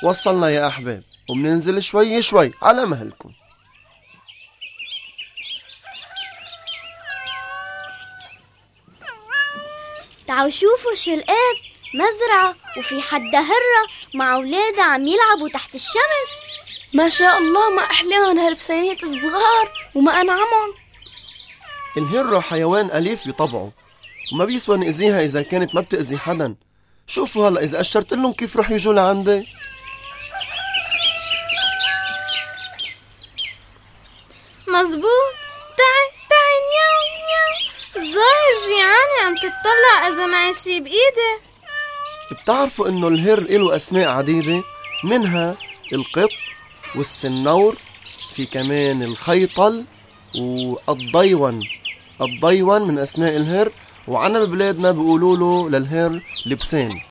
وصلنا يا أحباب، وبننزل شوي شوي على مهلكم. تعالوا شوفوا شو لقيت، مزرعة وفي حدا هرة مع أولادها عم يلعبوا تحت الشمس. ما شاء الله، ما أحلاهم هالبسينات الصغار وما أنعمهم. الهرة حيوان أليف بطبعه، وما بيسوى نأذيها إذا كانت ما بتأذي حدا. شوفوا هلأ إذا أشرت لهم كيف رح يجوا لعندي. مزبوط. تعي نياو نياو، الظاهر جيعانة عم تتطلع إذا معي شي بإيدي. بتعرفوا إنه الهر له أسماء عديدة، منها القط والسنور، في كمان الخيطل والضيون. الضيون من أسماء الهر، وعنا ببلادنا بيقولوا له للهر لبسان.